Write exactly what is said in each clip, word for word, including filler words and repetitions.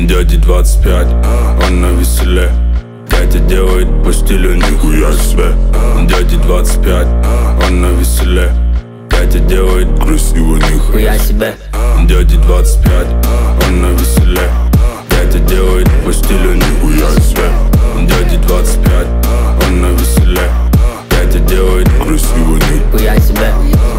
Дяде двадцать пять, он на веселе. Дядя делает по стилю нихуя себе. Дяде двадцать пять, он на веселе. Дядя делает красиво нихуя себе. Дяде двадцать пять, он на веселе. Дядя делает по стилю нихуя себе. Дяде двадцать пять, он на веселе. Дядя делает красиво нихуя себе.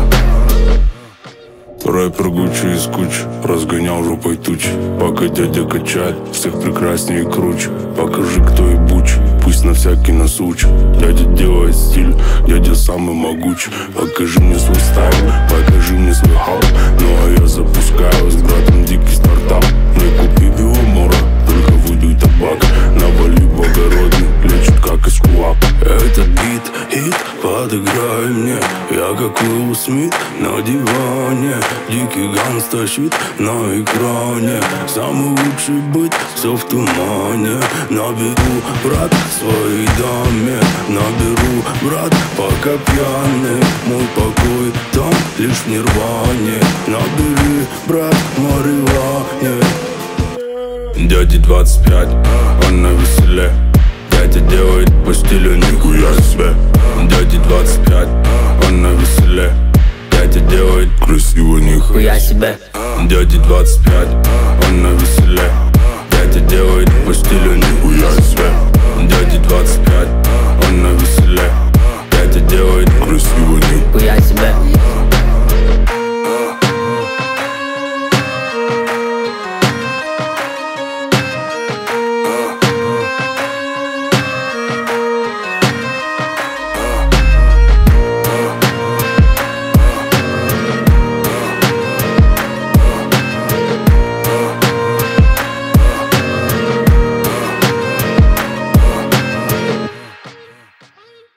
Рэпер Гуччи из кучи разгонял жопой тучи. Пока дядя качает, всех прекраснее и круче. Покажи, кто и бучи, пусть на всякий нас учит. Дядя делает стиль, дядя самый могучий. Покажи мне свой стайл, покажи мне свой хаус. Ну а я запускаю с братом дикий стартап. Не купи биомора, только воду и табак. Навали благородный, лечит как из кулак. Этот бит, хит, подыграй мне. Я как Уилл Смит на диване. Дикий ганста щит на экране. Самый лучший быть, все в тумане. Наберу, брат, своей даме. Наберу, брат, пока пьяный. Мой покой там лишь в нирване. Набери, брат, марихуане. Дяде двадцать пять, он на веселе. Дядя делает по стилю нихуя себе. Дяде двадцать пять, он на веселе. Дядя делает красиво нихуя себе. Дяде двадцать пять, он на веселе. Дядя делает по стилю нихуя себе. Дяде двадцать пять, он на веселе. Дядя делает красиво нихуя себе.